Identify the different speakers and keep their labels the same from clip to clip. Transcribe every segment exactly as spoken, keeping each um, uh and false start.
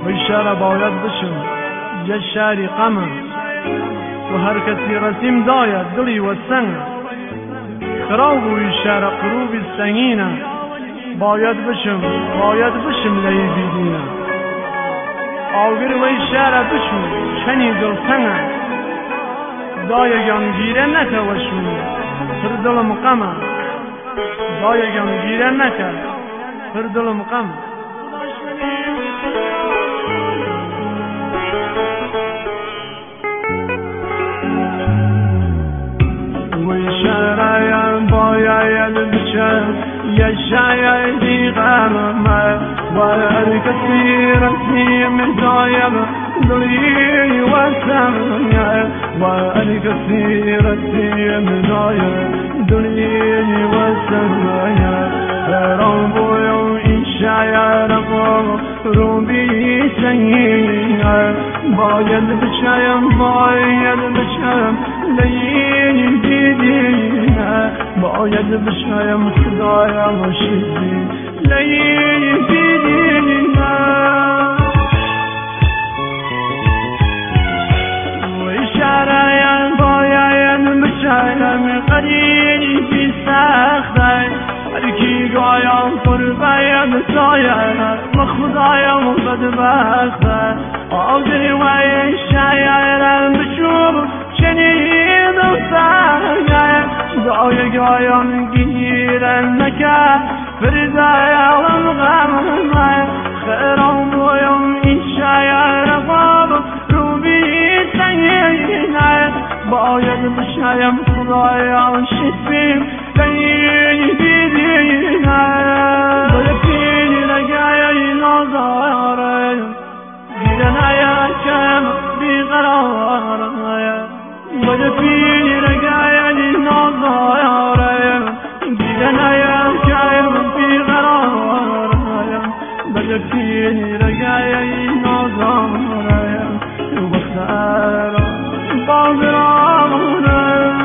Speaker 1: وی شهر باید بشم یه شهری غمه و هر کسی رسیم داید دلی و سنگ خراب وی شهر قروبی سنگینه باید بشم باید بشم لی بیدینه آگر وی شهر بشم چنی دل سنگه دایگان گیره نکه وشم پر دلم غمه دایگان گیره نکه پر دلم غمه وشرايا بايا البشر يا شايدي غمامة والكثير في مزايا ضلي وسميا والكثير في مزايا ضلي وسميا رب يوم إشايا رب روبي سيئا بايد بشايم بايد بشايم لين بدينا بايد بشايم خدايا مشيدي لين بدينا وإشارة بايد بشايم قريني في ساختي الكي قايم قربايا سايا مخدايا مبدبخته آدری وی شاید بشوب شنید سایه دای گایم گیرن نکه فردای علم غمه خیرم بویم این شاید غاب رو بی سنگینه باید بشایم خدایا شدیم لین بیدینه بلکینی لگای نازاره گیرنایا کم بیقراره بلکینی لگای نازاره گیرنایا کم بیقراره بلکینی لگای نازاره وقت بازرامونه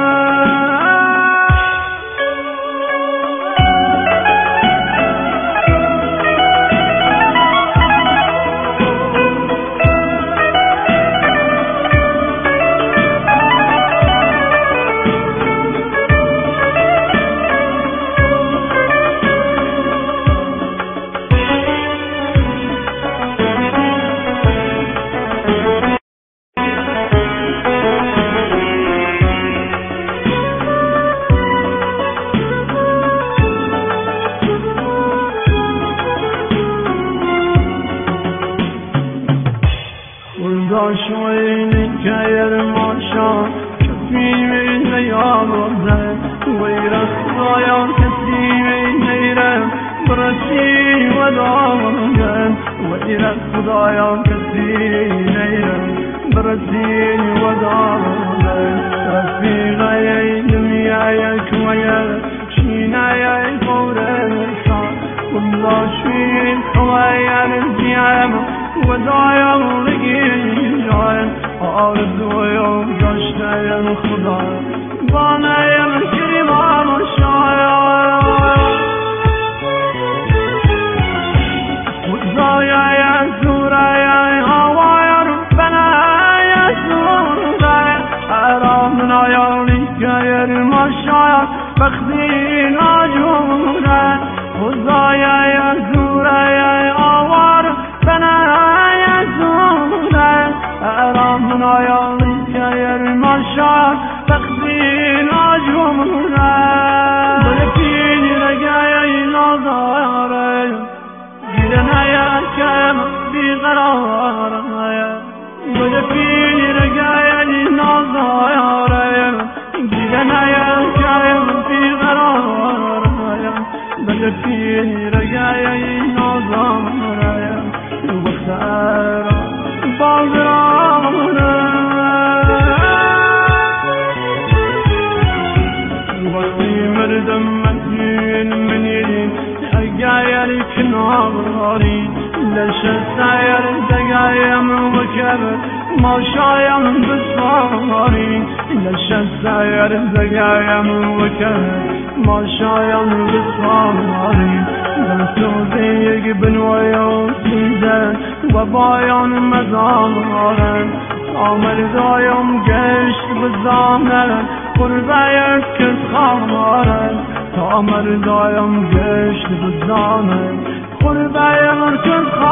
Speaker 1: شويني كاير ماشا كفي من يامرزه ويرخ ضايا كسي من نيره برسي ودامرزه ويرخ ضايا كسي نيره برسي ودامرزه رفي غاية دميايك ويا شينايا فورسا والله شوي الحوايا الزيامة ودايا لقيا آرزو يوم جاشتايا خدا بانايا كريما مشايا وزايا يا زورا يا هوايا ربنا يا زورا أرامنا يا لكايا المشايا بخدينا جورا وزايا يا زورا يا هوايا ربنا يا زورا أرامنا يا لكايا المشايا بخدينا جورا بلكيني لقايا نظاري جيرنا يا كم بقرار بلكيني لقايا نظاري جيرنا يا كم بقرار بلكيني لقايا نظاري وبختار بازرانا وقتي مردم مدين من يدين حقايا لك نظاري ليش الساير دقايا من وكبر ما شايا من بصاري ليش الساير دقايا من وكبر ما شايا من بصاري دمتو زيك بن ويا وسيزان و بایان مزارن آمر دایم گشت بزانن قربه کس خارن آمر دایم گشت بزانن قربه کس خارن